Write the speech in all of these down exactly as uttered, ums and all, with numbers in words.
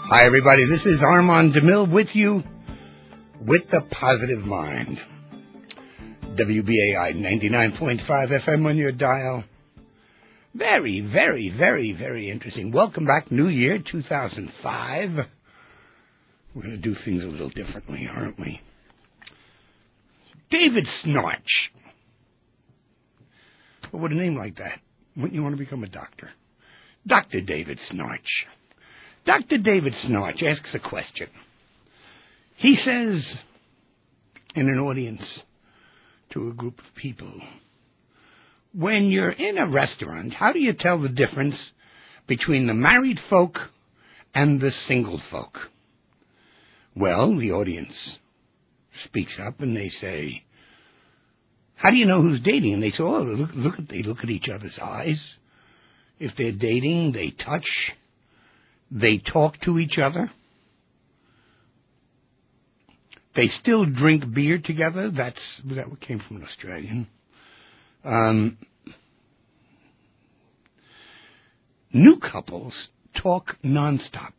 Hi, everybody. This is Armand DeMille with you with the Positive Mind. W B A I ninety-nine point five F M on your dial. Very, very, very, very interesting. Welcome back, New Year two thousand five. We're going to do things a little differently, aren't we? David Snarch. Well, with a name like that, wouldn't you want to become a doctor? Doctor David Snarch. Doctor David Snarch asks a question. He says in an audience to a group of people, when you're in a restaurant, how do you tell the difference between the married folk and the single folk? Well, the audience speaks up and they say, how do you know who's dating? And they say, oh, look, look at, they look at each other's eyes. If they're dating, they touch. They talk to each other. They still drink beer together. That's that came from an Australian. Um, new couples talk nonstop,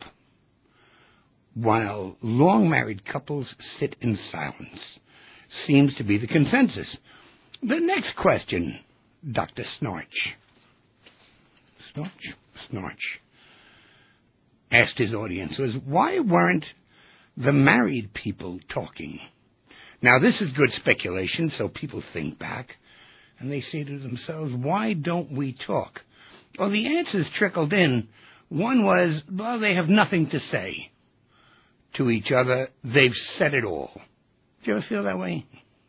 while long married couples sit in silence. Seems to be the consensus. The next question, Doctor Snarch. Snarch? Snarch. Asked his audience was, why weren't the married people talking? Now, this is good speculation, so people think back, and they say to themselves, why don't we talk? Well, the answers trickled in. One was, well, they have nothing to say to each other. They've said it all. Do you ever feel that way?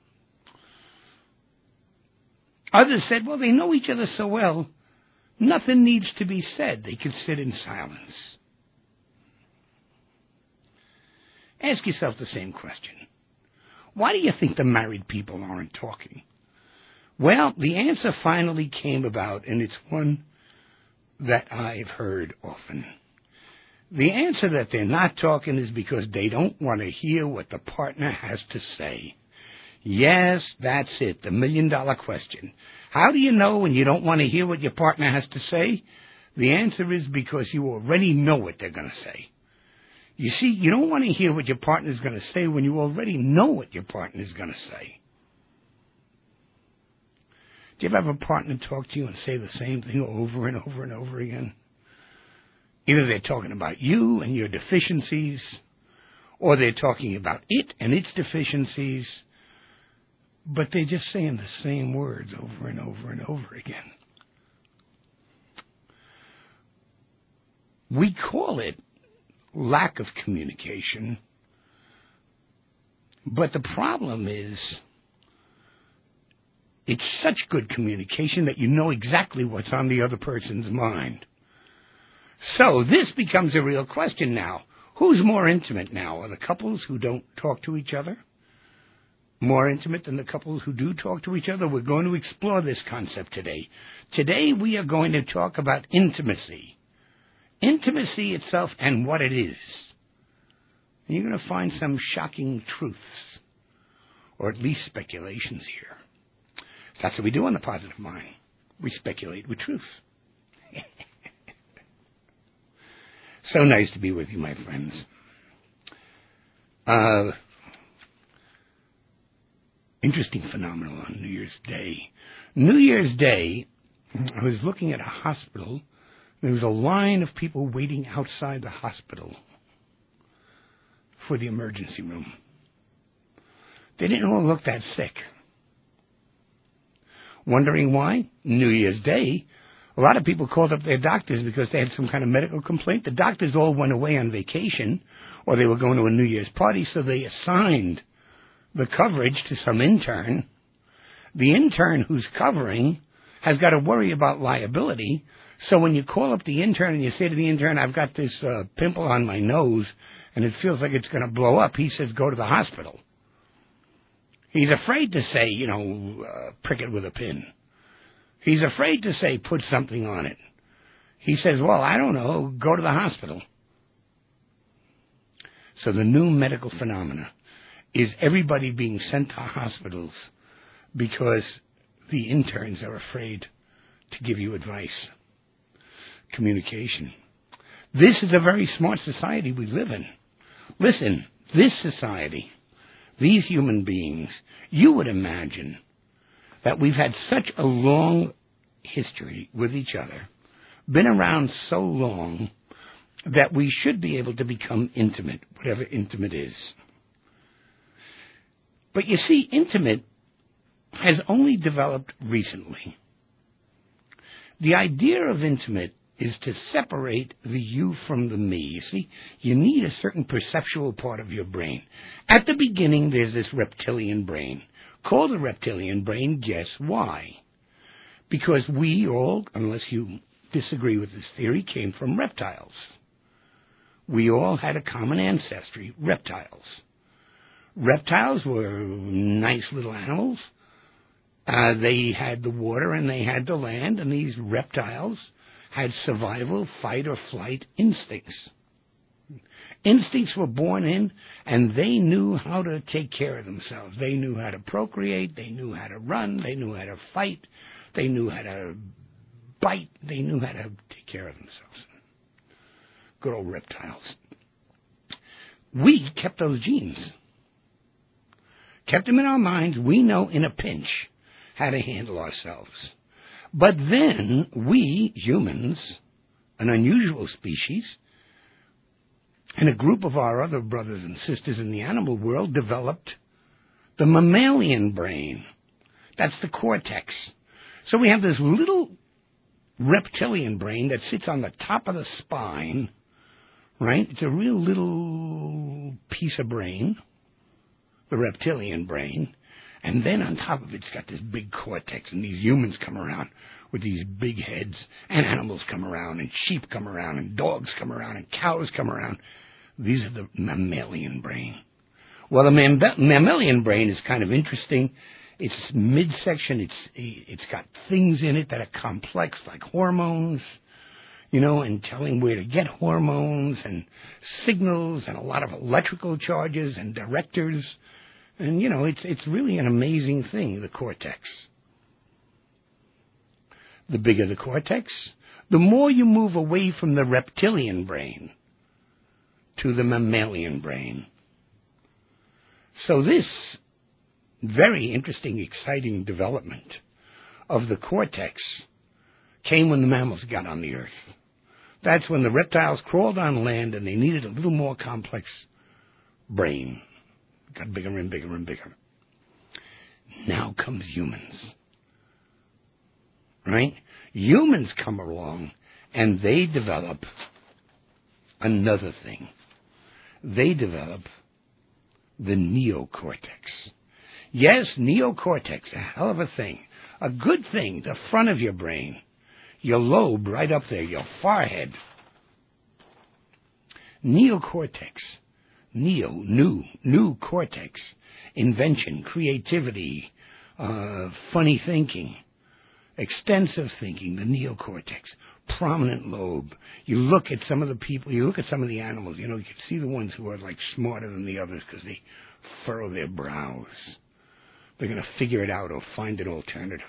Others said, well, they know each other so well, nothing needs to be said. They could sit in silence. Ask yourself the same question. Why do you think the married people aren't talking? Well, the answer finally came about, and it's one that I've heard often. The answer that they're not talking is because they don't want to hear what the partner has to say. Yes, that's it, the million-dollar question. How do you know when you don't want to hear what your partner has to say? The answer is because you already know what they're going to say. You see, you don't want to hear what your partner is going to say when you already know what your partner is going to say. Do you ever have a partner talk to you and say the same thing over and over and over again? Either they're talking about you and your deficiencies, or they're talking about it and its deficiencies, but they're just saying the same words over and over and over again. We call it lack of communication, but the problem is it's such good communication that you know exactly what's on the other person's mind. So this becomes a real question now. Who's more intimate now? Are the couples who don't talk to each other more intimate than the couples who do talk to each other? We're going to explore this concept today. Today we are going to talk about intimacy. Intimacy itself and what it is. And you're going to find some shocking truths, or at least speculations here. That's what we do on the Positive Mind. We speculate with truth. So nice to be with you, my friends. Uh, interesting phenomenon on New Year's Day. New Year's Day, I was looking at a hospital. There was a line of people waiting outside the hospital for the emergency room. They didn't all look that sick. Wondering why? New Year's Day, a lot of people called up their doctors because they had some kind of medical complaint. The doctors all went away on vacation, or they were going to a New Year's party, so they assigned the coverage to some intern. The intern who's covering has got to worry about liability. So when you call up the intern and you say to the intern, I've got this uh, pimple on my nose and it feels like it's going to blow up, he says, go to the hospital. He's afraid to say, you know, uh, prick it with a pin. He's afraid to say, put something on it. He says, well, I don't know, go to the hospital. So the new medical phenomena is everybody being sent to hospitals because the interns are afraid to give you advice. Communication. This is a very smart society we live in. Listen, this society, these human beings, you would imagine that we've had such a long history with each other, been around so long, that we should be able to become intimate, whatever intimate is. But you see, intimate has only developed recently. The idea of intimate is to separate the you from the me. You see, you need a certain perceptual part of your brain. At the beginning, there's this reptilian brain. Called the reptilian brain, guess why? Because we all, unless you disagree with this theory, came from reptiles. We all had a common ancestry, reptiles. Reptiles were nice little animals. Uh, they had the water and they had the land, and these reptiles had survival, fight, or flight instincts. Instincts were born in, and they knew how to take care of themselves. They knew how to procreate. They knew how to run. They knew how to fight. They knew how to bite. They knew how to take care of themselves. Good old reptiles. We kept those genes. Kept them in our minds. We know in a pinch how to handle ourselves. But then we, humans, an unusual species, and a group of our other brothers and sisters in the animal world developed the mammalian brain. That's the cortex. So we have this little reptilian brain that sits on the top of the spine, right? It's a real little piece of brain, the reptilian brain. And then on top of it, it's got this big cortex, and these humans come around with these big heads, and animals come around, and sheep come around, and dogs come around, and cows come around. These are the mammalian brain. Well, the mam- mammalian brain is kind of interesting. It's midsection. It's it's got things in it that are complex, like hormones, you know, and telling where to get hormones, and signals, and a lot of electrical charges, and directors. And, you know, it's it's really an amazing thing, the cortex. The bigger the cortex, the more you move away from the reptilian brain to the mammalian brain. So this very interesting, exciting development of the cortex came when the mammals got on the earth. That's when the reptiles crawled on land and they needed a little more complex brain. Got bigger and bigger and bigger. Now comes humans. Right? Humans come along and they develop another thing. They develop the neocortex. Yes, neocortex, a hell of a thing. A good thing, the front of your brain. Your lobe right up there, your forehead. Neocortex. Neo, new, new cortex, invention, creativity, uh, funny thinking, extensive thinking, the neocortex, prominent lobe. You look at some of the people, you look at some of the animals, you know, you can see the ones who are like smarter than the others because they furrow their brows. They're going to figure it out or find an alternative.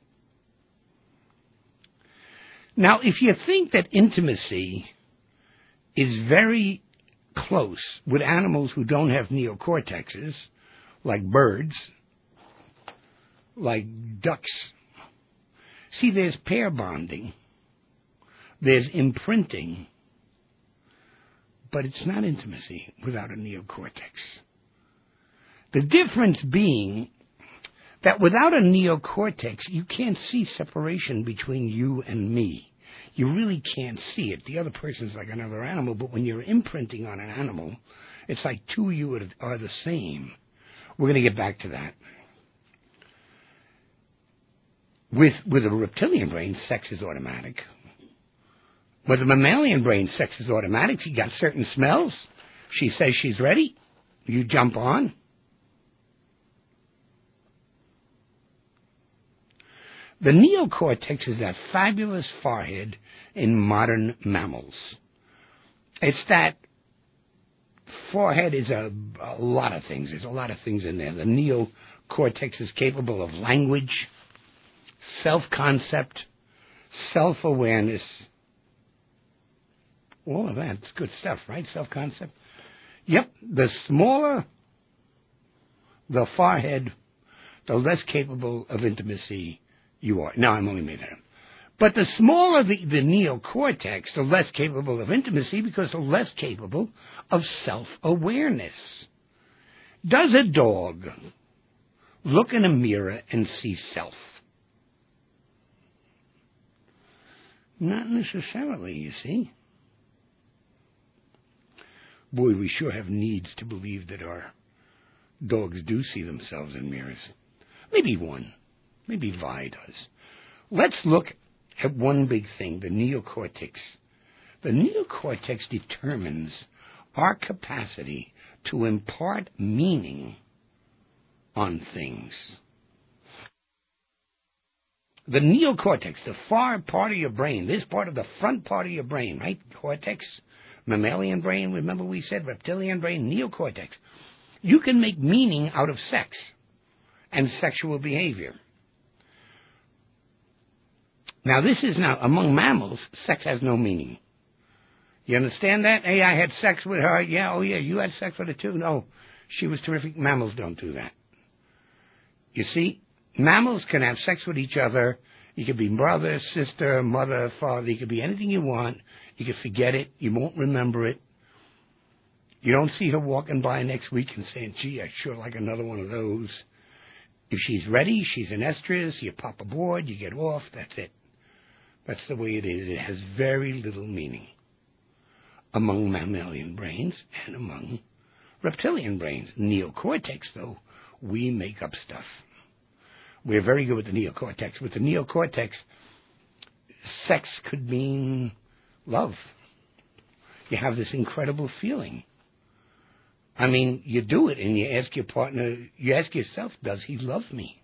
Now, if you think that intimacy is very close with animals who don't have neocortexes, like birds, like ducks. See, there's pair bonding, there's imprinting, but it's not intimacy without a neocortex. The difference being that without a neocortex, you can't see separation between you and me. You really can't see it. The other person's like another animal, but when you're imprinting on an animal, it's like two of you are the same. We're going to get back to that. With, with a reptilian brain, sex is automatic. With a mammalian brain, sex is automatic. You got certain smells. She says she's ready. You jump on. The neocortex is that fabulous forehead in modern mammals. It's that forehead is a, a lot of things. There's a lot of things in there. The neocortex is capable of language, self-concept, self-awareness, all of that. It's good stuff, right? Self-concept. Yep, the smaller the forehead, the less capable of intimacy you are. Now, I'm only making that up. But the smaller the, the neocortex, the less capable of intimacy because the less capable of self-awareness. Does a dog look in a mirror and see self? Not necessarily, you see. Boy, we sure have needs to believe that our dogs do see themselves in mirrors. Maybe one. Maybe Vi does. Let's look at one big thing, the neocortex. The neocortex determines our capacity to impart meaning on things. The neocortex, the far part of your brain, this part of the front part of your brain, right? Cortex, mammalian brain, remember we said reptilian brain, neocortex. You can make meaning out of sex and sexual behavior. Now, this is now, among mammals, sex has no meaning. You understand that? Hey, I had sex with her. Yeah, oh yeah, you had sex with her too? No, she was terrific. Mammals don't do that. You see, mammals can have sex with each other. You could be brother, sister, mother, father. You could be anything you want. You could forget it. You won't remember it. You don't see her walking by next week and saying, gee, I sure like another one of those. If she's ready, she's in estrus, you pop aboard, you get off, that's it. That's the way it is. It has very little meaning among mammalian brains and among reptilian brains. Neocortex, though, we make up stuff. We're very good with the neocortex. With the neocortex, sex could mean love. You have this incredible feeling. I mean, you do it and you ask your partner, you ask yourself, does he love me?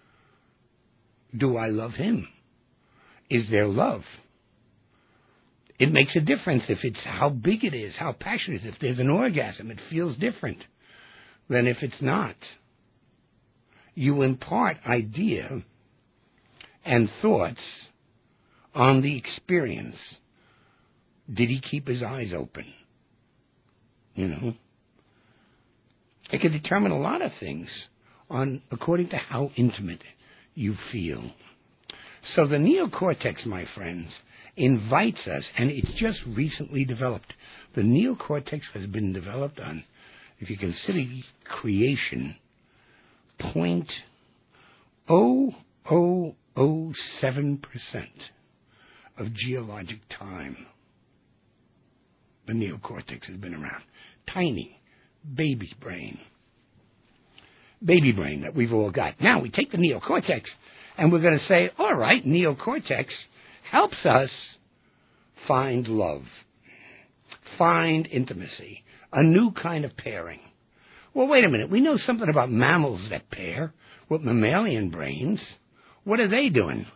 Do I love him? Is there love? It makes a difference if it's how big it is, how passionate it is. If there's an orgasm, it feels different than if it's not. You impart idea and thoughts on the experience. Did he keep his eyes open? You know? It can determine a lot of things on according to how intimate you feel. So the neocortex, my friends, invites us, and it's just recently developed. The neocortex has been developed on, if you consider creation, point oh oh oh seven percent of geologic time. The neocortex has been around. Tiny, baby brain. Baby brain that we've all got. Now we take the neocortex and we're going to say, all right, neocortex helps us find love, find intimacy, a new kind of pairing. Well, wait a minute. We know something about mammals that pair with mammalian brains. What are they doing?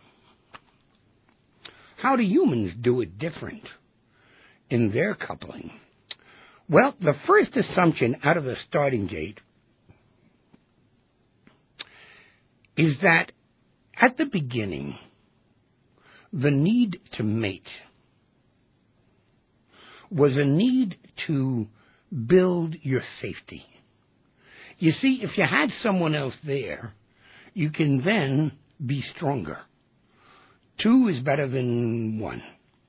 How do humans do it different in their coupling? Well, the first assumption out of the starting gate is that at the beginning, the need to mate was a need to build your safety. You see, if you had someone else there, you can then be stronger. Two is better than one.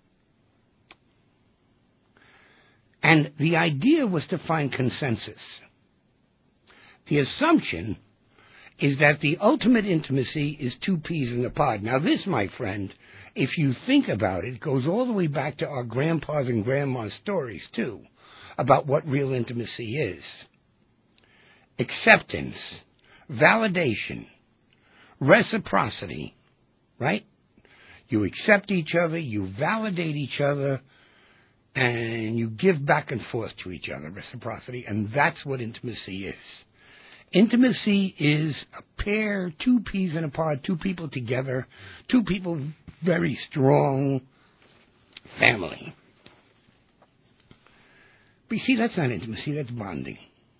And the idea was to find consensus. The assumption is that the ultimate intimacy is two peas in a pod. Now this, my friend, if you think about it, goes all the way back to our grandpas and grandmas' stories, too, about what real intimacy is. Acceptance, validation, reciprocity, right? You accept each other, you validate each other, and you give back and forth to each other, reciprocity, and that's what intimacy is. Intimacy is a pair, two peas in a pod, two people together, two people very strong family. But you see, that's not intimacy, that's bonding.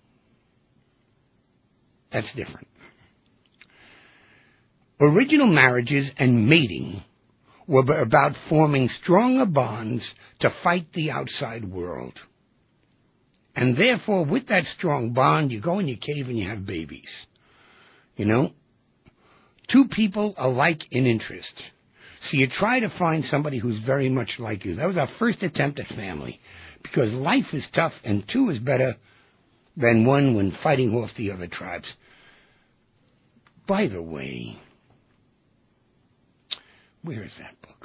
That's different. Original marriages and mating were b- about forming stronger bonds to fight the outside world. And therefore, with that strong bond, you go in your cave and you have babies. You know? Two people alike in interest. So you try to find somebody who's very much like you. That was our first attempt at family. Because life is tough, and two is better than one when fighting off the other tribes. By the way, where is that book?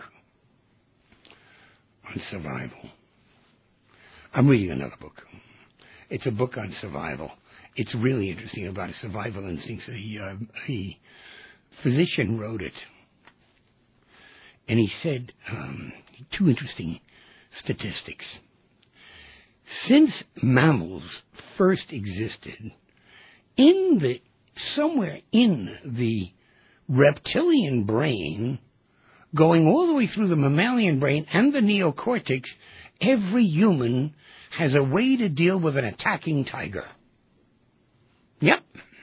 On survival. I'm reading another book. It's a book on survival. It's really interesting about a survival instinct. A, uh, a physician wrote it. And he said um, two interesting statistics. Since mammals first existed, in the somewhere in the reptilian brain, going all the way through the mammalian brain and the neocortex, every human has a way to deal with an attacking tiger. Yep.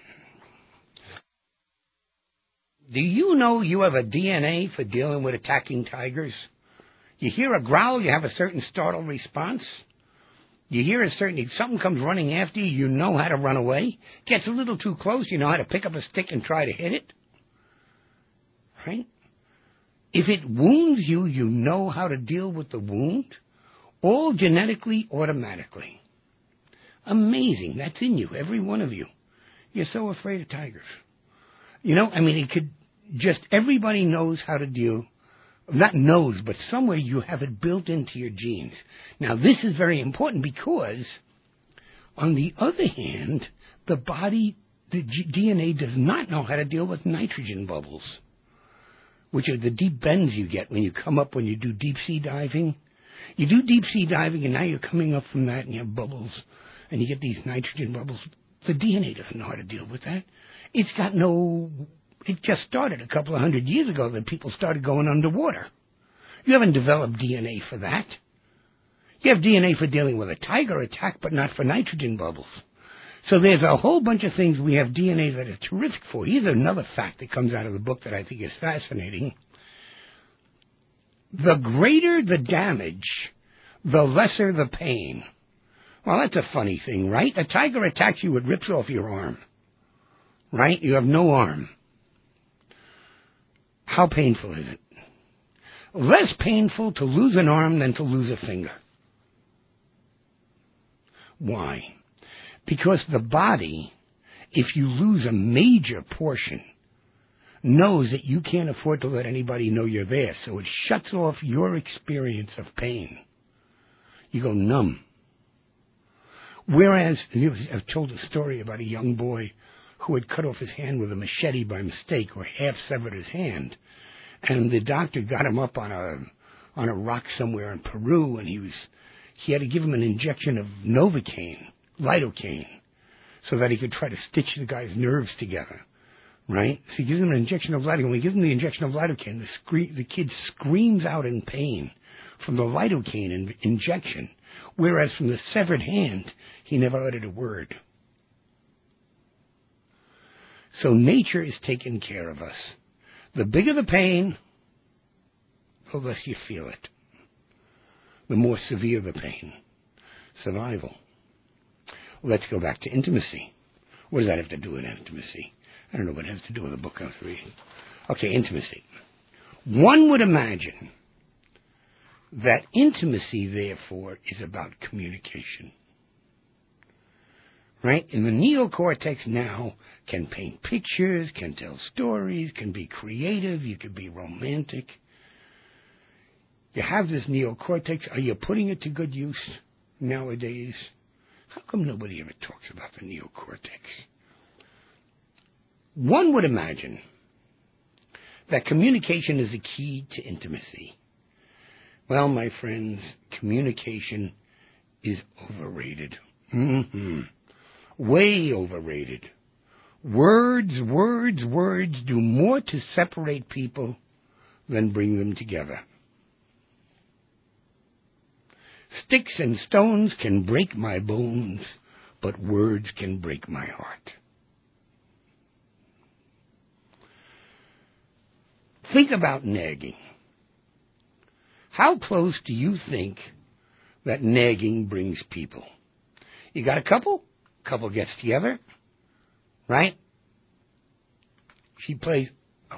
Do you know you have a D N A for dealing with attacking tigers? You hear a growl, you have a certain startle response. You hear a certain, if something comes running after you, you know how to run away. Gets a little too close, you know how to pick up a stick and try to hit it. Right? If it wounds you, you know how to deal with the wound. All genetically, automatically. Amazing. That's in you, every one of you. You're so afraid of tigers. You know, I mean, it could just, everybody knows how to deal, not knows, but somewhere you have it built into your genes. Now, this is very important because, on the other hand, the body, the G- D N A does not know how to deal with nitrogen bubbles, which are the deep bends you get when you come up when you do deep sea diving. You do deep sea diving, and now you're coming up from that, and you have bubbles, and you get these nitrogen bubbles. The D N A doesn't know how to deal with that. It's got no... It just started a couple of hundred years ago that people started going underwater. You haven't developed D N A for that. You have D N A for dealing with a tiger attack, but not for nitrogen bubbles. So there's a whole bunch of things we have D N A that are terrific for. Here's another fact that comes out of the book that I think is fascinating. The greater the damage, the lesser the pain. Well, that's a funny thing, right? A tiger attacks you, it rips off your arm. Right? You have no arm. How painful is it? Less painful to lose an arm than to lose a finger. Why? Because the body, if you lose a major portion, knows that you can't afford to let anybody know you're there, so it shuts off your experience of pain. You go numb. Whereas, I've told a story about a young boy who had cut off his hand with a machete by mistake, or half severed his hand, and the doctor got him up on a on a rock somewhere in Peru, and he was he had to give him an injection of Novocaine, lidocaine, so that he could try to stitch the guy's nerves together. Right? So he gives him an injection of lidocaine. When he gives him the injection of lidocaine, the, scre- the kid screams out in pain from the lidocaine in- injection, whereas from the severed hand, he never uttered a word. So nature is taking care of us. The bigger the pain, the less you feel it. The more severe the pain. Survival. Let's go back to intimacy. What does that have to do with intimacy? I don't know what it has to do with the book I was reading. Okay, intimacy. One would imagine that intimacy, therefore, is about communication. Right? And the neocortex now can paint pictures, can tell stories, can be creative, you can be romantic. You have this neocortex. Are you putting it to good use nowadays? How come nobody ever talks about the neocortex? One would imagine that communication is the key to intimacy. Well, my friends, communication is overrated. Mm-hmm. Way overrated. Words, words, words do more to separate people than bring them together. Sticks and stones can break my bones, but words can break my heart. Think about nagging. How close do you think that nagging brings people? You got a couple? Couple gets together, right? She plays. Oh.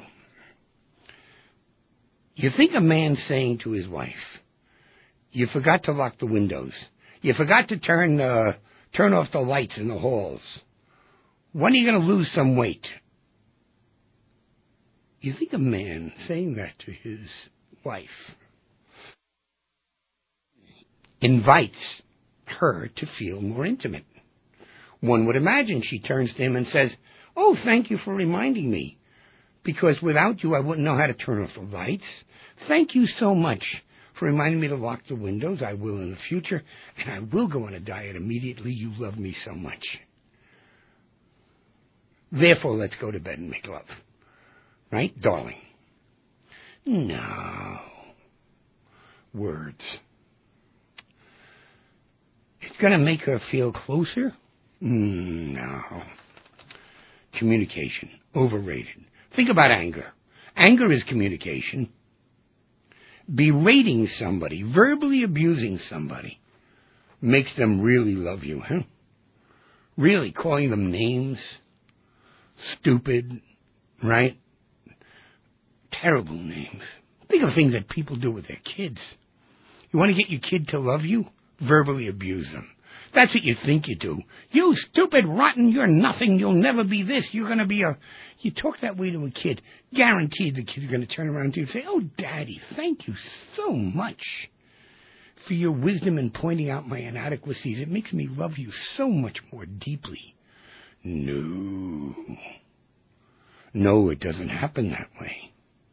You think a man saying to his wife, "You forgot to lock the windows. You forgot to turn uh, turn off the lights in the halls. When are you going to lose some weight?" You think a man saying that to his wife invites her to feel more intimate? One would imagine she turns to him and says, "Oh, thank you for reminding me, because without you I wouldn't know how to turn off the lights. Thank you so much for reminding me to lock the windows. I will in the future, and I will go on a diet immediately. You love me so much. Therefore, let's go to bed and make love." Right, darling? No. Words. It's going to make her feel closer? No. Communication. Overrated. Think about anger. Anger is communication. Berating somebody, verbally abusing somebody, makes them really love you, huh? Really, calling them names, stupid, right? Terrible names. Think of things that people do with their kids. You want to get your kid to love you? Verbally abuse them. That's what you think you do. "You stupid, rotten, you're nothing, you'll never be this, you're going to be a..." You talk that way to a kid, guaranteed the kid's going to turn around to you and say, "Oh, Daddy, thank you so much for your wisdom in pointing out my inadequacies. It makes me love you so much more deeply." No. No, it doesn't happen that way.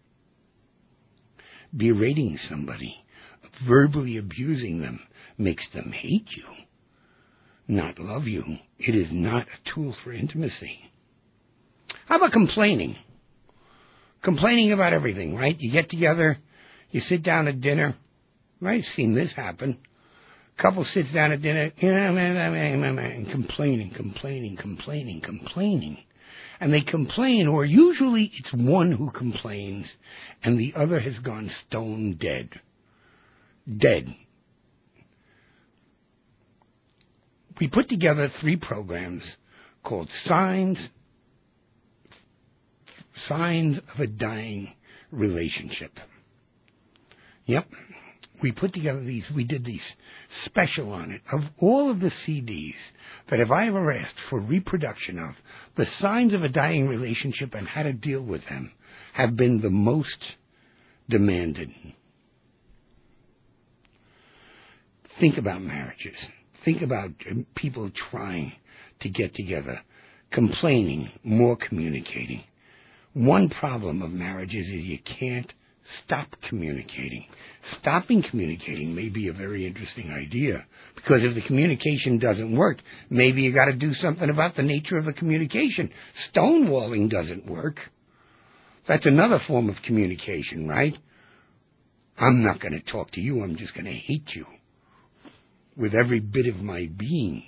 Berating somebody, verbally abusing them, makes them hate you, not love you. It is not a tool for intimacy. How about complaining? Complaining about everything, right? You get together, you sit down at dinner. I've seen this happen. Couple sits down at dinner, and complaining, complaining, complaining, complaining. And they complain, or usually it's one who complains, and the other has gone stone dead. Dead. We put together three programs called Signs, Signs of a Dying Relationship. Yep. We put together these, we did these special on it. Of all of the C Ds that have I ever asked for reproduction of, the signs of a dying relationship and how to deal with them have been the most demanded. Think about marriages. Think about people trying to get together, complaining, more communicating. One problem of marriages is you can't stop communicating. Stopping communicating may be a very interesting idea, because if the communication doesn't work, maybe you got to do something about the nature of the communication. Stonewalling doesn't work. That's another form of communication, right? I'm not going to talk to you. I'm just going to hate you with every bit of my being.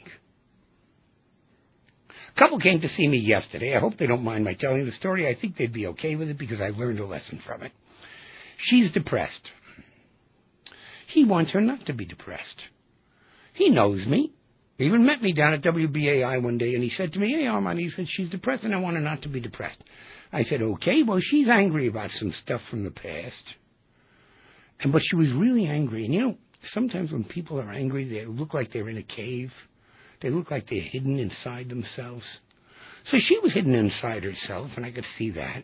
A couple came to see me yesterday. I hope they don't mind my telling the story. I think they'd be okay with it because I learned a lesson from it. She's depressed. He wants her not to be depressed. He knows me. He even met me down at W B A I one day, and he said to me, "Hey, Armand," he said, "she's depressed, and I want her not to be depressed." I said, "Okay, well, she's angry about some stuff from the past." And but she was really angry. And, you know, sometimes when people are angry, they look like they're in a cave. They look like they're hidden inside themselves. So she was hidden inside herself, and I could see that.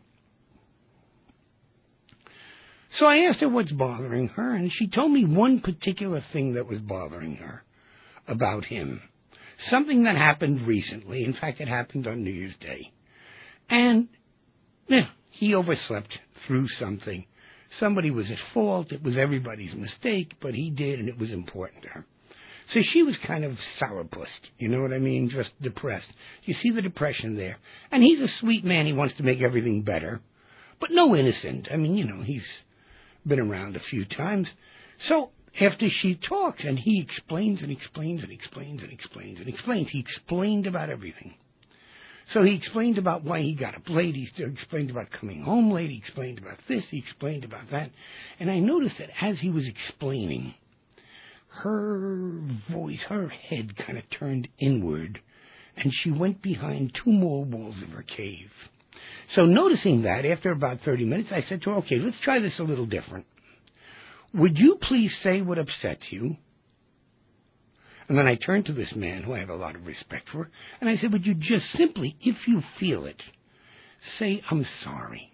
So I asked her what's bothering her, and she told me one particular thing that was bothering her about him. Something that happened recently. In fact, it happened on New Year's Day. And yeah, he overslept through something. Somebody was at fault. It was everybody's mistake, but he did, and it was important to her. So she was kind of sourpussed, you know what I mean? Just depressed. You see the depression there. And he's a sweet man. He wants to make everything better, but no innocent. I mean, you know, he's been around a few times. So after she talks, and he explains and explains and explains and explains and explains, he explained about everything. So he explained about why he got up late. He explained about coming home late. He explained about this. He explained about that. And I noticed that as he was explaining, her voice, her head kind of turned inward, and she went behind two more walls of her cave. So noticing that, after about thirty minutes, I said to her, okay, let's try this a little different. Would you please say what upsets you? And then I turned to this man, who I have a lot of respect for, and I said, would you just simply, if you feel it, say, I'm sorry.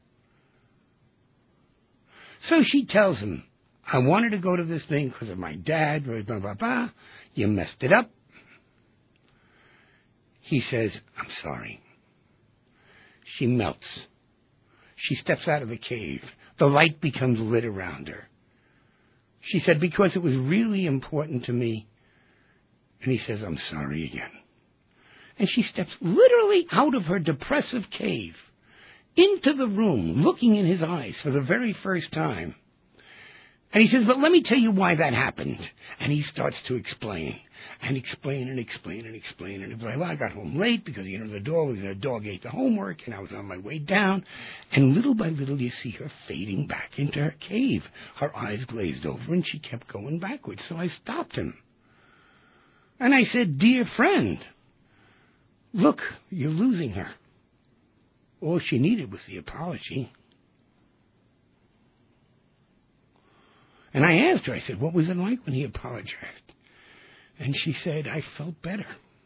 So she tells him, I wanted to go to this thing because of my dad, blah, blah, blah, blah. You messed it up. He says, I'm sorry. She melts. She steps out of the cave. The light becomes lit around her. She said, because it was really important to me. And he says, I'm sorry again. And she steps literally out of her depressive cave into the room, looking in his eyes for the very first time. And he says, but let me tell you why that happened. And he starts to explain, and explain, and explain, and explain. And he's like, well, I got home late because, you know, the dog, the dog ate the homework, and I was on my way down. And little by little, you see her fading back into her cave. Her eyes glazed over, and she kept going backwards. So I stopped him. And I said, dear friend, look, you're losing her. All she needed was the apology. And I asked her, I said, what was it like when he apologized? And she said, I felt better.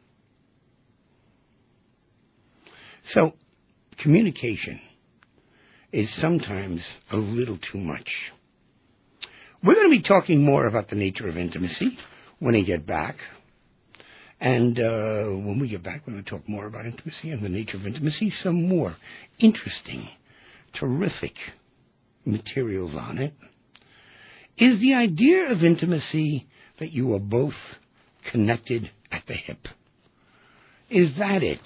So, communication is sometimes a little too much. We're going to be talking more about the nature of intimacy when we get back. And uh, when we get back, we're going to talk more about intimacy and the nature of intimacy, some more interesting, terrific materials on it. Is the idea of intimacy that you are both connected at the hip? Is that it?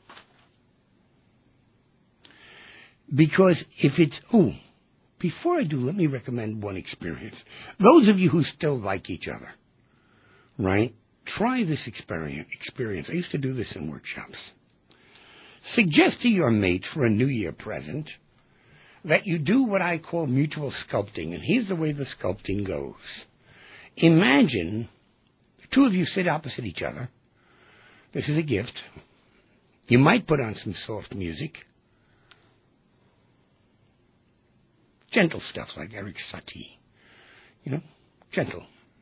Because if it's, oh, before I do, let me recommend one experience. Those of you who still like each other, right? Try this experience. experience. I used to do this in workshops. Suggest to your mate for a New Year present that you do what I call mutual sculpting. And here's the way the sculpting goes. Imagine the two of you sit opposite each other. This is a gift. You might put on some soft music. Gentle stuff like Eric Satie. You know, gentle.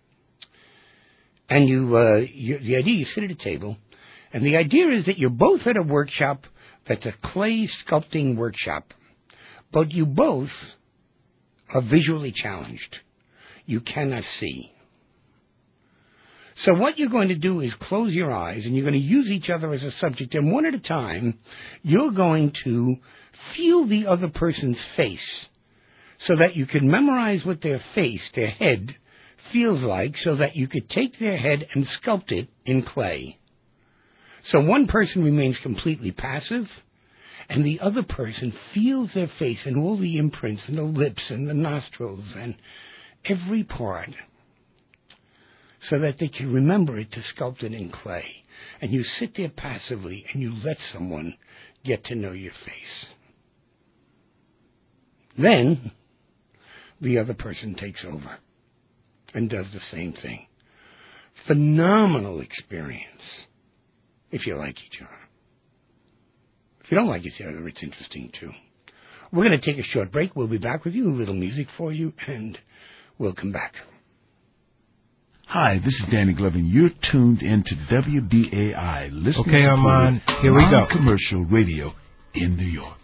And you, uh, you, the idea, you sit at a table, and the idea is that you're both at a workshop that's a clay sculpting workshop, but you both are visually challenged. You cannot see. So what you're going to do is close your eyes, and you're going to use each other as a subject, and one at a time, you're going to feel the other person's face so that you can memorize what their face, their head, feels like, so that you could take their head and sculpt it in clay. So one person remains completely passive, and the other person feels their face and all the imprints and the lips and the nostrils and every part, so that they can remember it to sculpt it in clay. And you sit there passively and you let someone get to know your face. Then the other person takes over and does the same thing. Phenomenal experience if you like each other. If you don't like each other, it's interesting too. We're going to take a short break. We'll be back with you, a little music for you, and we'll come back. Hi, this is Danny Glover, and you're tuned into W D A I, listening okay, Armand, here we go. Commercial radio in New York.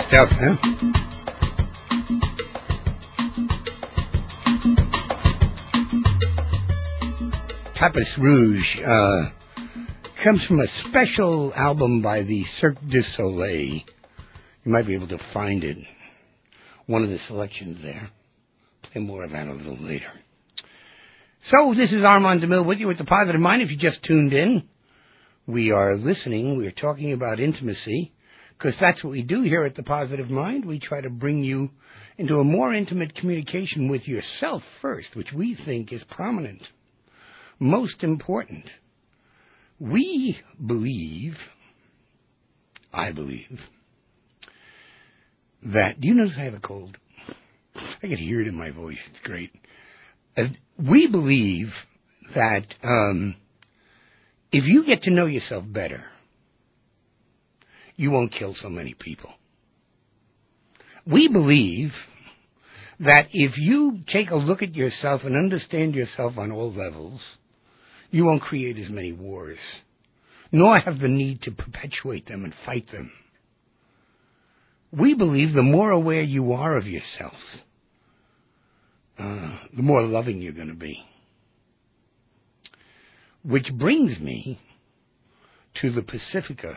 stuff, huh? Tapas Rouge uh, comes from a special album by the Cirque du Soleil. You might be able to find it. One of the selections there. Play more of that a little later. So, this is Armand DeMille with you with The Positive Mind. If you just tuned in, we are listening. We are talking about intimacy, because that's what we do here at The Positive Mind. We try to bring you into a more intimate communication with yourself first, which we think is prominent, most important. We believe, I believe, that, do you notice I have a cold? I can hear it in my voice. It's great. Uh, we believe that um, if you get to know yourself better, you won't kill so many people. We believe that if you take a look at yourself and understand yourself on all levels, you won't create as many wars, nor have the need to perpetuate them and fight them. We believe the more aware you are of yourself, uh, the more loving you're going to be. Which brings me to the Pacifica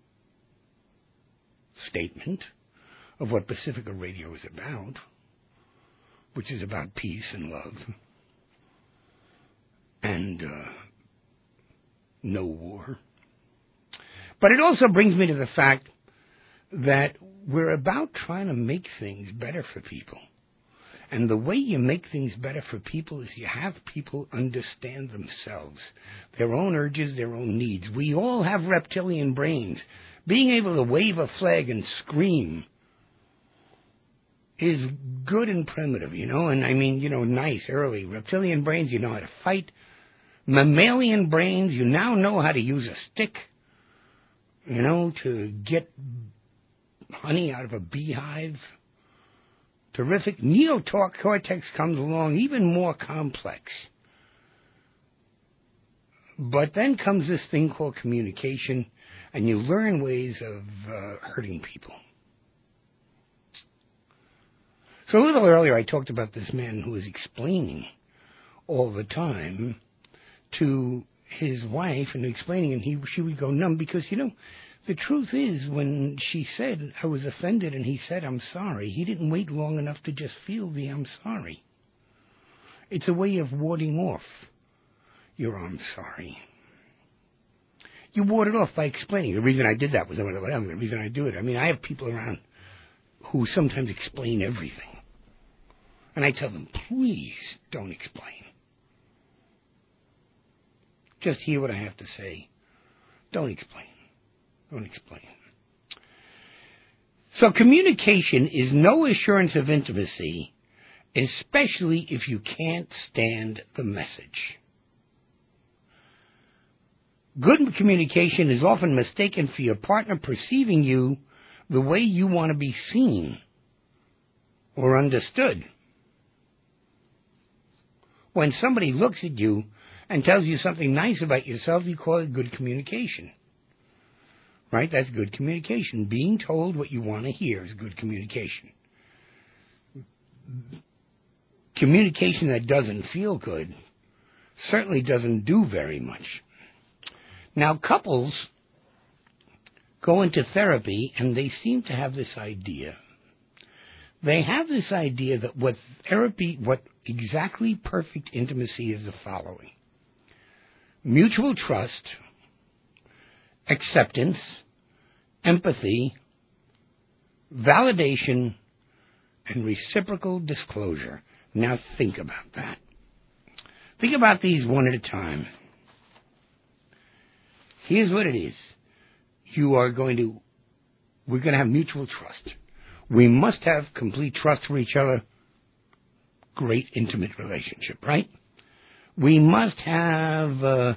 statement of what Pacifica Radio is about, which is about peace and love and uh, no war. But it also brings me to the fact that we're about trying to make things better for people. And the way you make things better for people is you have people understand themselves, their own urges, their own needs. We all have reptilian brains. Being able to wave a flag and scream is good and primitive, you know, and I mean, you know, nice, early. Reptilian brains, you know how to fight. Mammalian brains, you now know how to use a stick, you know, to get honey out of a beehive. Terrific. Neocortex comes along, even more complex. But then comes this thing called communication, and you learn ways of uh, hurting people. So a little earlier I talked about this man who was explaining all the time to his wife, and explaining, and he she would go numb, because, you know, the truth is, when she said, I was offended, and he said, I'm sorry, he didn't wait long enough to just feel the I'm sorry. It's a way of warding off your I'm sorry. You ward it off by explaining. The reason I did that was whatever, the reason I do it. I mean, I have people around who sometimes explain everything. And I tell them, please don't explain. Just hear what I have to say. Don't explain. Don't explain. So communication is no assurance of intimacy, especially if you can't stand the message. Good communication is often mistaken for your partner perceiving you the way you want to be seen or understood. When somebody looks at you and tells you something nice about yourself, you call it good communication. Right? That's good communication. Being told what you want to hear is good communication. Communication that doesn't feel good certainly doesn't do very much. Now, couples go into therapy, and they seem to have this idea. They have this idea that what therapy, what exactly perfect intimacy is the following: mutual trust, acceptance, empathy, validation, and reciprocal disclosure. Now think about that. Think about these one at a time. Here's what it is. You are going to, we're going to have mutual trust. We must have complete trust for each other. Great intimate relationship, right? We must have uh,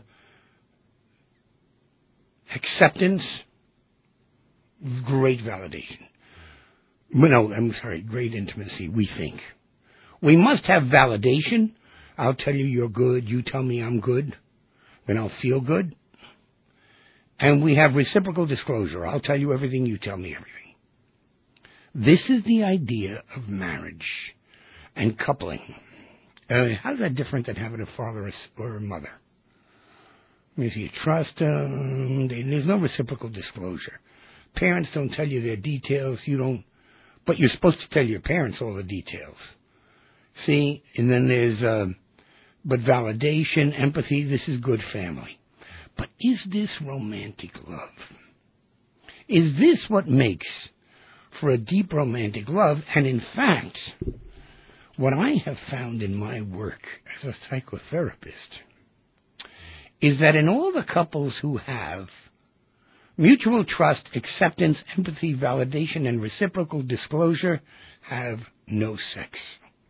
acceptance. Great validation. No, I'm sorry, great intimacy, we think. We must have validation. I'll tell you you're good, you tell me I'm good, then I'll feel good. And we have reciprocal disclosure. I'll tell you everything, you tell me everything. This is the idea of marriage and coupling. Uh, how's that different than having a father or a mother? I mean, if you trust them, there's no reciprocal disclosure. Parents don't tell you their details. You don't, but you're supposed to tell your parents all the details. See, and then there's, uh, but validation, empathy. This is good family. But is this romantic love? Is this what makes for a deep romantic love? And in fact, what I have found in my work as a psychotherapist is that in all the couples who have mutual trust, acceptance, empathy, validation, and reciprocal disclosure, have no sex.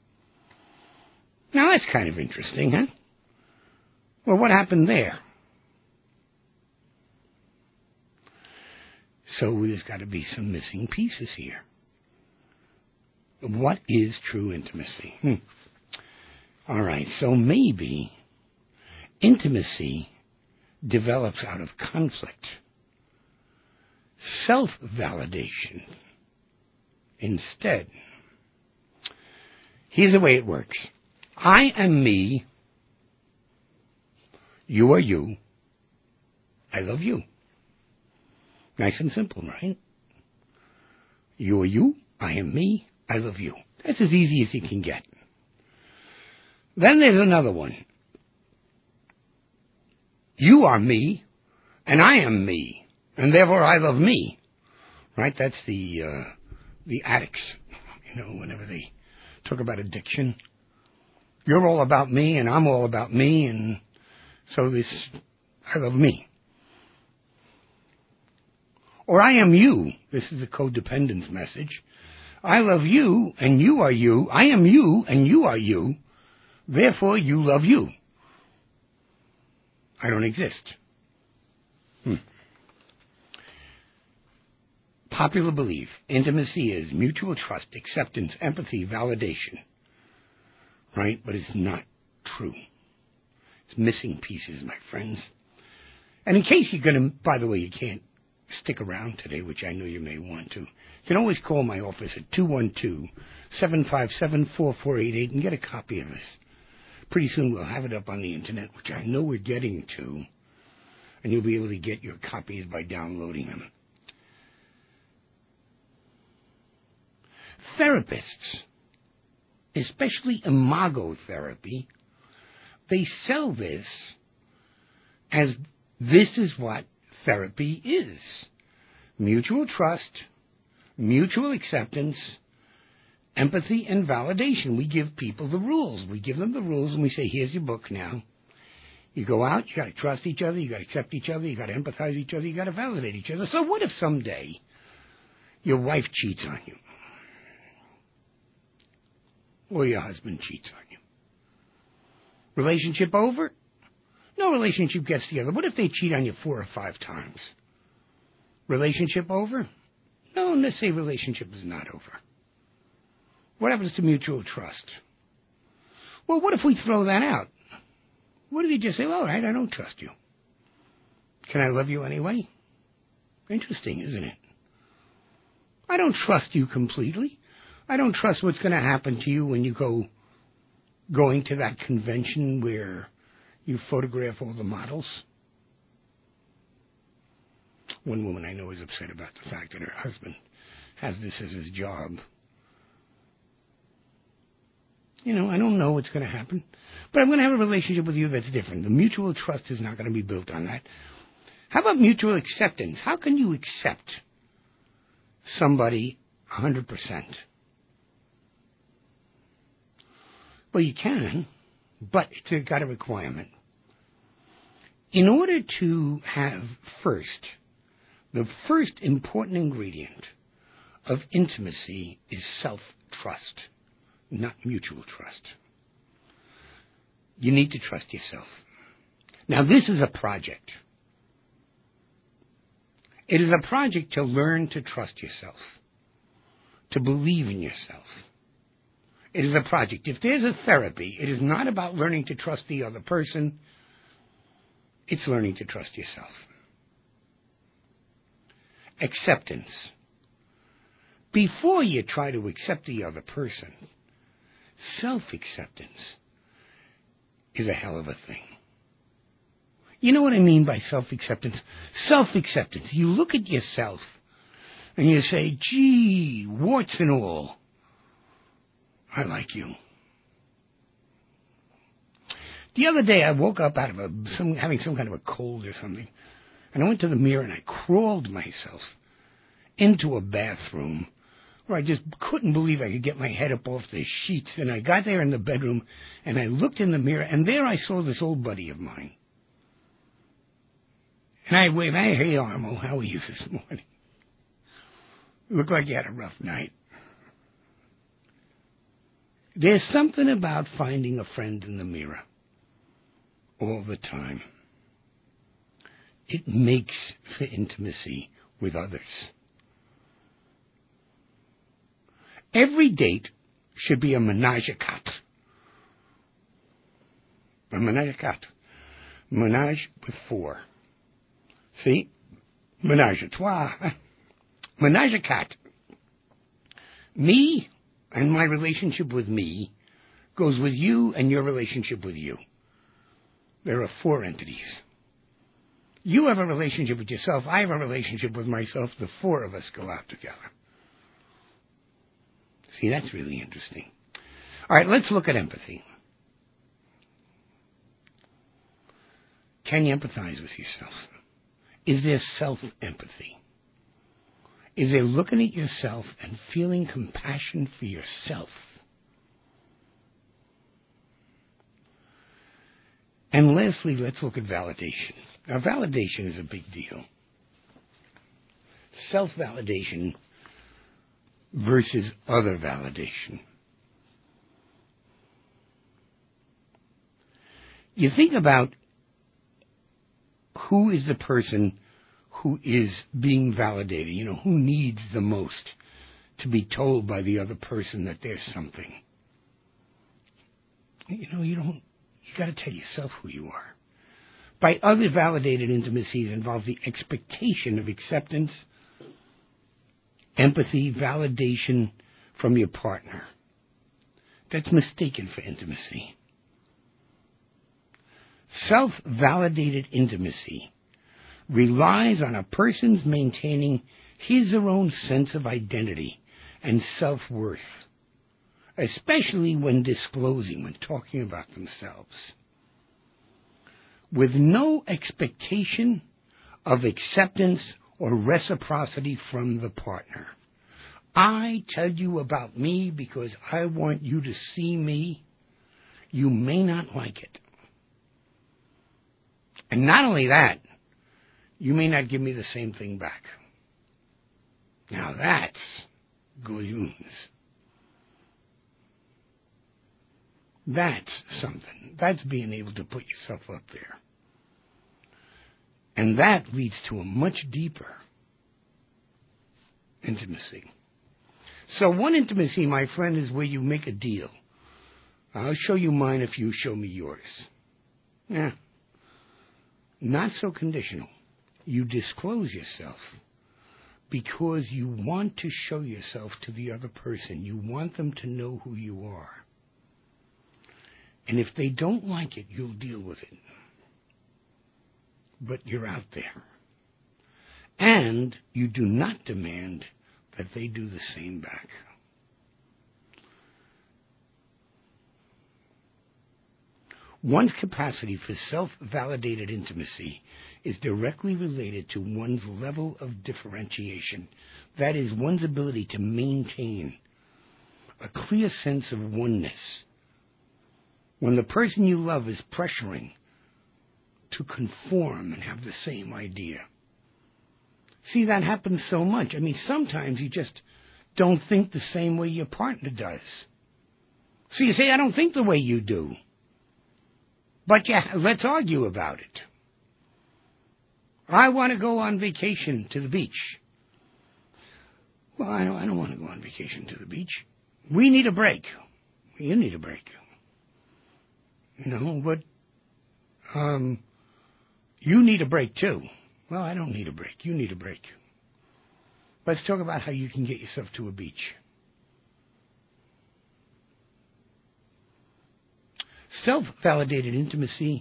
Now that's kind of interesting, huh? Well, what happened there? So there's got to be some missing pieces here. What is true intimacy? Hmm. All right, so maybe intimacy develops out of conflict, self-validation instead. Here's the way it works. I am me, you are you, I love you. Nice and simple, right? You are you, I am me, I love you. That's as easy as you can get. Then there's another one. You are me, and I am me, and therefore I love me. Right? That's the uh, the addicts. You know, whenever they talk about addiction, you're all about me, and I'm all about me, and so this, I love me. Or I am you. This is a codependence message. I love you, and you are you. I am you, and you are you. Therefore, you love you. I don't exist. Hmm. Popular belief. Intimacy is mutual trust, acceptance, empathy, validation. Right? But it's not true. It's missing pieces, my friends. And in case you're going to, by the way, you can't stick around today, which I know you may want to, you can always call my office at two one two, seven five seven, four four eight eight and get a copy of this. Pretty soon we'll have it up on the internet, which I know we're getting to, and you'll be able to get your copies by downloading them. Therapists, especially imago therapy, they sell this as this is what therapy is. Mutual trust, mutual acceptance, empathy, and validation. We give people the rules. We give them the rules and we say, here's your book now. You go out, you got to trust each other, you got to accept each other, you got to empathize each other, you got to validate each other. So what if someday your wife cheats on you? Or your husband cheats on you? Relationship over? No relationship gets together. What if they cheat on you four or five times? Relationship over? No, let's say relationship is not over. What happens to mutual trust? Well, what if we throw that out? What if you just say, well, all right, I don't trust you. Can I love you anyway? Interesting, isn't it? I don't trust you completely. I don't trust what's going to happen to you when you go going to that convention where you photograph all the models. One woman I know is upset about the fact that her husband has this as his job. You know, I don't know what's going to happen, but I'm going to have a relationship with you that's different. The mutual trust is not going to be built on that. How about mutual acceptance? How can you accept somebody one hundred percent? Well, you can, but it's got a requirement. In order to have first, the first important ingredient of intimacy is self-trust, not mutual trust. You need to trust yourself. Now, this is a project. It is a project to learn to trust yourself, to believe in yourself. It is a project. If there's a therapy, it is not about learning to trust the other person. It's learning to trust yourself. Acceptance. before you try to accept the other person, self-acceptance is a hell of a thing. You know what I mean by self-acceptance? Self-acceptance. You look at yourself and you say, gee, warts and all, I like you. The other day I woke up out of a, some, having some kind of a cold or something, and I went to the mirror and I crawled myself into a bathroom where I just couldn't believe I could get my head up off the sheets. And I got there in the bedroom and I looked in the mirror, and there I saw this old buddy of mine. And I waved, hey, hey, Armo, how are you this morning? You look like you had a rough night. There's something about finding a friend in the mirror all the time. It makes for intimacy with others. Every date should be a menage a quatre. A menage a quatre. Menage with four. See? Menage a trois. Menage a quatre. Me and my relationship with me goes with you and your relationship with you. There are four entities. You have a relationship with yourself. I have a relationship with myself. The four of us go out together. See, that's really interesting. All right, let's look at empathy. Can you empathize with yourself? Is there self-empathy? Is there looking at yourself and feeling compassion for yourself? And lastly, let's look at validation. Now, validation is a big deal. Self-validation versus other validation. You think about who is the person who is being validated, you know, who needs the most to be told by the other person that there's something. You know, you don't, you got to tell yourself who you are. By other validated intimacies involve the expectation of acceptance, empathy, validation from your partner. That's mistaken for intimacy. Self-validated intimacy relies on a person's maintaining his or her own sense of identity and self-worth, especially when disclosing, when talking about themselves, with no expectation of acceptance or reciprocity from the partner. I tell you about me because I want you to see me. You may not like it. And not only that, you may not give me the same thing back. Now that's galloons. That's something. That's being able to put yourself up there. And that leads to a much deeper intimacy. So one intimacy, my friend, is where you make a deal. I'll show you mine if you show me yours. Yeah. Not so conditional. You disclose yourself because you want to show yourself to the other person. You want them to know who you are. And if they don't like it, you'll deal with it. But you're out there. And you do not demand that they do the same back. One's capacity for self-validated intimacy is directly related to one's level of differentiation. That is, one's ability to maintain a clear sense of oneness when the person you love is pressuring to conform and have the same idea. See, that happens so much. I mean, sometimes you just don't think the same way your partner does. So you say, I don't think the way you do. But yeah, let's argue about it. I want to go on vacation to the beach. Well, I don't, I don't want to go on vacation to the beach. We need a break. You need a break. You know, but um, you need a break too. Well, I don't need a break. You need a break. Let's talk about how you can get yourself to a beach. Self-validated intimacy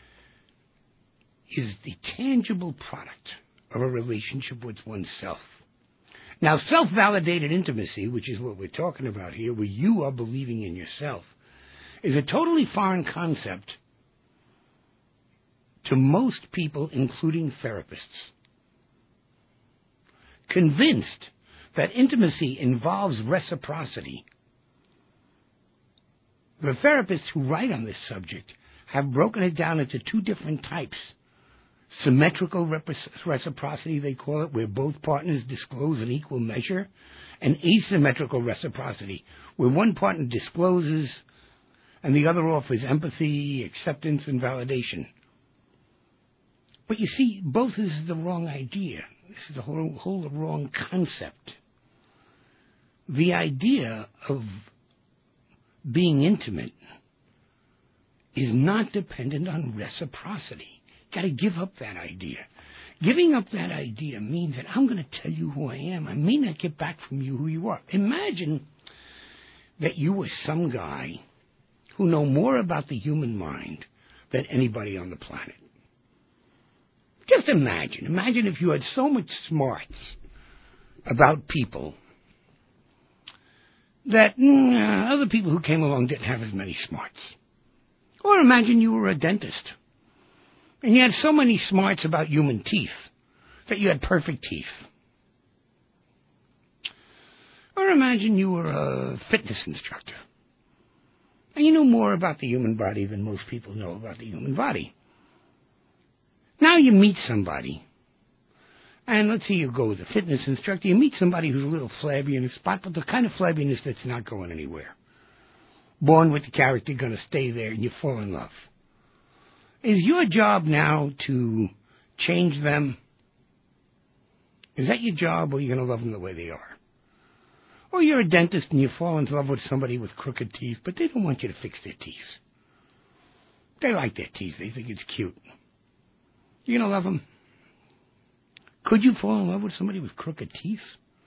is the tangible product of a relationship with oneself. Now, self-validated intimacy, which is what we're talking about here, where you are believing in yourself, is a totally foreign concept to most people, including therapists. Convinced that intimacy involves reciprocity, the therapists who write on this subject have broken it down into two different types. Symmetrical reciprocity, they call it, where both partners disclose an equal measure, and asymmetrical reciprocity, where one partner discloses and the other offers empathy, acceptance, and validation. But you see, both is the wrong idea. This is a whole, whole wrong concept. The idea of being intimate is not dependent on reciprocity. Got to give up that idea. Giving up that idea means that I'm going to tell you who I am. I may not get back from you who you are. Imagine that you were some guy who know more about the human mind than anybody on the planet. Just imagine. Imagine if you had so much smarts about people that mm, other people who came along didn't have as many smarts. Or imagine you were a dentist and you had so many smarts about human teeth that you had perfect teeth. Or imagine you were a fitness instructor and you know more about the human body than most people know about the human body. Now you meet somebody, and let's say you go with a fitness instructor, you meet somebody who's a little flabby in a spot, but the kind of flabbiness that's not going anywhere. Born with the character, going to stay there, and you fall in love. Is your job now to change them? Is that your job, or are you going to love them the way they are? Or you're a dentist and you fall in love with somebody with crooked teeth, but they don't want you to fix their teeth. They like their teeth. They think it's cute. You going to love them? Could you fall in love with somebody with crooked teeth?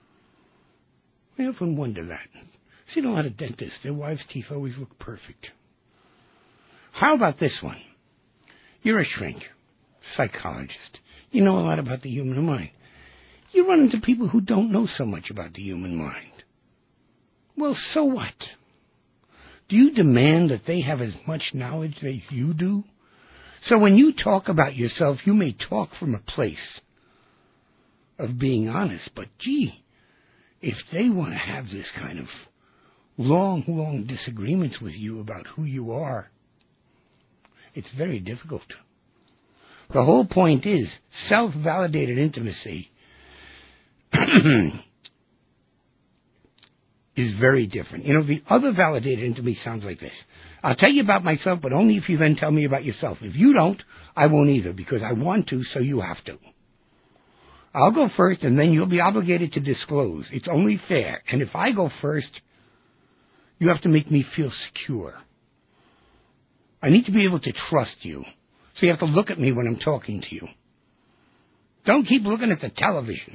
I often wonder that. See, a lot of dentists, their wives' teeth always look perfect. How about this one? You're a shrink, psychologist. You know a lot about the human mind. You run into people who don't know so much about the human mind. Well, so what? Do you demand that they have as much knowledge as you do? So when you talk about yourself, you may talk from a place of being honest, but gee, if they want to have this kind of long, long disagreements with you about who you are, it's very difficult. The whole point is self-validated intimacy is very different. You know, the other validated intimacy sounds like this. I'll tell you about myself, but only if you then tell me about yourself. If you don't, I won't either, because I want to, so you have to. I'll go first, and then you'll be obligated to disclose. It's only fair. And if I go first, you have to make me feel secure. I need to be able to trust you. So you have to look at me when I'm talking to you. Don't keep looking at the television.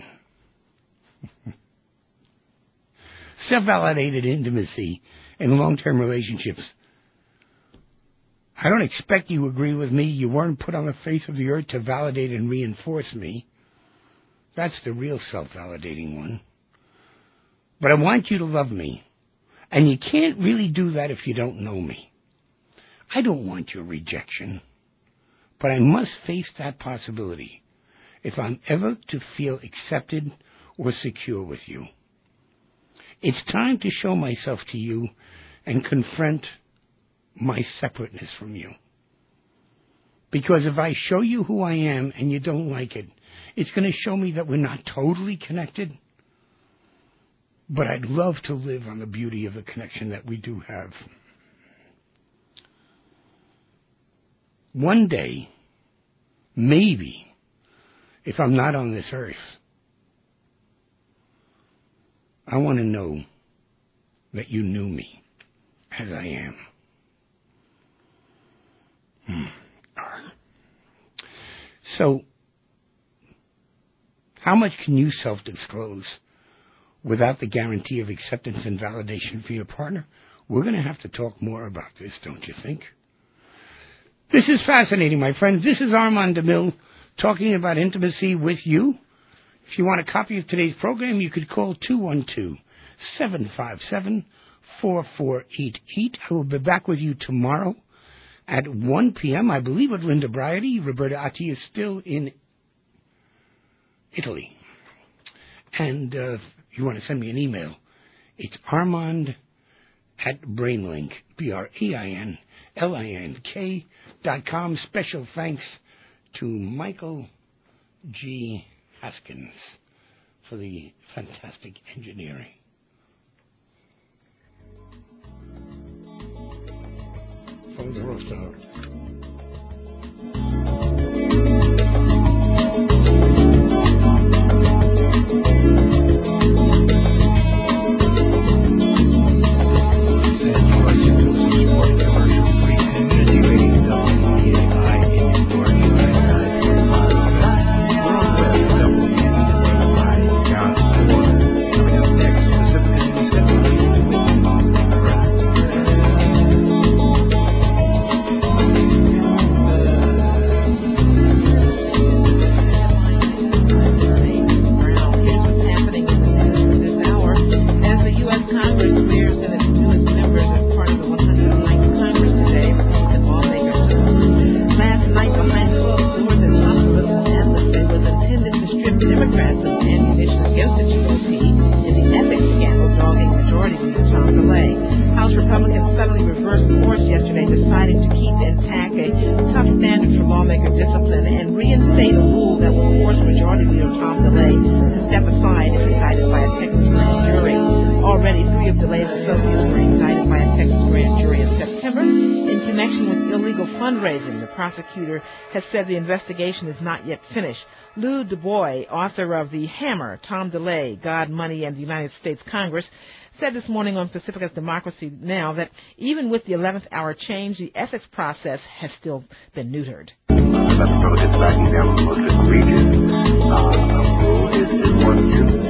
Self-validated intimacy in long-term relationships. I don't expect you to agree with me. You weren't put on the face of the earth to validate and reinforce me. That's the real self-validating one. But I want you to love me. And you can't really do that if you don't know me. I don't want your rejection. But I must face that possibility if I'm ever to feel accepted or secure with you. It's time to show myself to you and confront my separateness from you. Because if I show you who I am and you don't like it, it's going to show me that we're not totally connected. But I'd love to live on the beauty of the connection that we do have. One day, maybe, if I'm not on this earth, I want to know that you knew me as I am. Hmm. So, how much can you self-disclose without the guarantee of acceptance and validation for your partner? We're going to have to talk more about this, don't you think? This is fascinating, my friends. This is Armand DeMille talking about intimacy with you. If you want a copy of today's program, you could call two one two, seven five seven, four four eight eight. I will be back with you tomorrow at one p.m., I believe, with Linda Briety. Roberta Atti is still in Italy. And uh, if you want to send me an email, it's Armand at Brainlink, B R A I N L I N K dot com. Special thanks to Michael G. Haskins for the fantastic engineering. Phones are off the hook. Prosecutor has said the investigation is not yet finished. Lou DuBois, author of The Hammer, Tom DeLay, God, Money, and the United States Congress, said this morning on Pacifica's Democracy Now! That even with the eleventh hour change, the ethics process has still been neutered. The Republicans backing down the most egregious uh, rule is, is one